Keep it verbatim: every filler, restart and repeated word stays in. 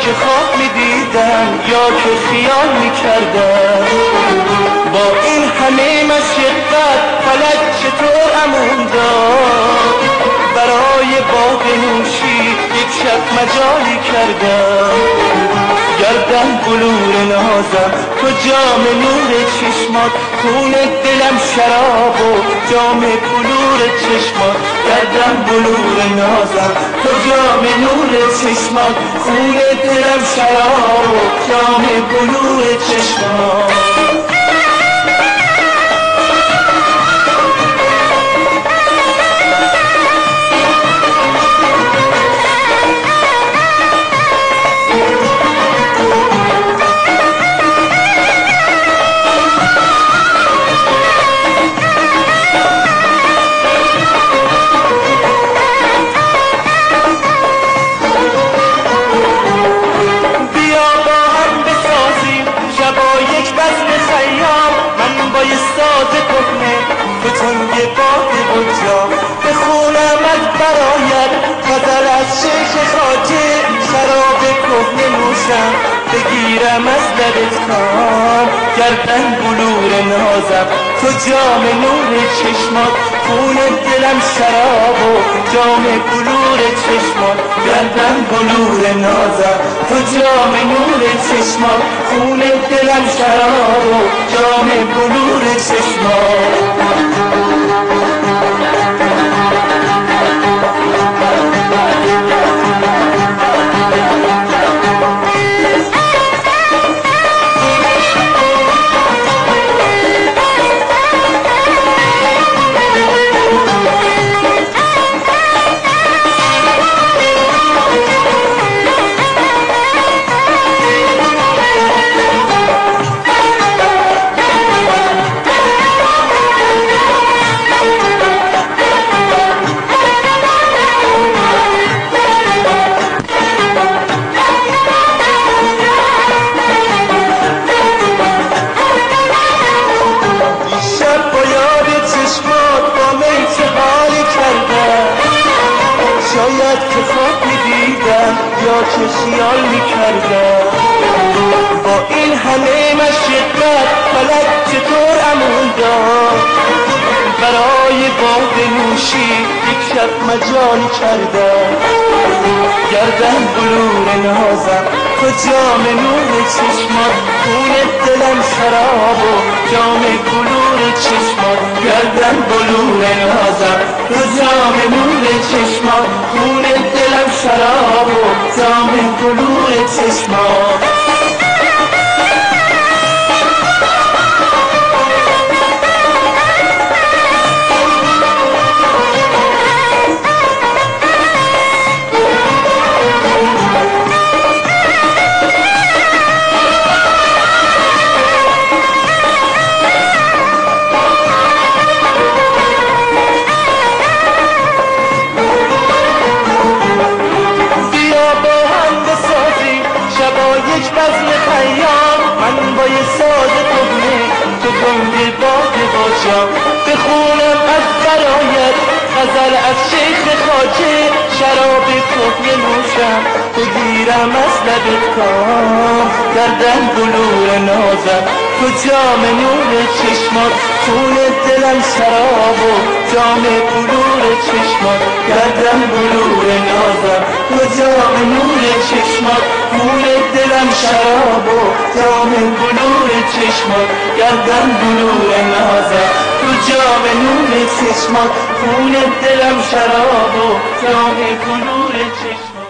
که خواب میدیدم یا که خیال میکردم، با این همه مشقت فلک چطور امون داد، برای باغ نوشی یک شب مجالی کردم. گردن بلور نازم تو جام نور چشمات، خون دلم شراب و جام بلور چشمات. گردن بلور نازم تو جام نور چشمات، خون دلم شراب و جام بلور چشمات. تو تنگ باد بجا بخونمت برایت غزل از شیخ خواجه، شراب کهنه نوشم بگیرم از لبت کام. گردن بلور نازم تو جام نور چشمات، خون دلم شراب و جام بلور چشمات. گردن بلور نازم تو جام نور چشمات، خون دلم شراب و جام بلور چشمات. شاید که خواب میدیدم یا که خیال میکردم، با این همه مشقت فلک چطور امون داد، برای باغ نوشی یک شب مجالی کردم. گردن بلور نازم تو جام نور چشمات، خون دلم شراب و جام بلور چشمات. گردن بلور نازم تو جام نور چشمات، خون دلم شراب و جام بلور چشمات. یک بزم خیام من با یه ساز کهنه تو گنگ باد باشم، بخونم از برایت غزل از شیخ خواجه، شراب کهنه نوشم بگیرم از لبت کام. گردن بلور نازم تو جام نور چشمات، خون دلم شراب و جام بلور چشمات. گردن بلور نازم تو جام نور چشمات، خون دلم شراب و جام بلور چشمات. گردن بلور نازم تو جام نور چشمات، خون دلم شراب و جام بلور چشمات.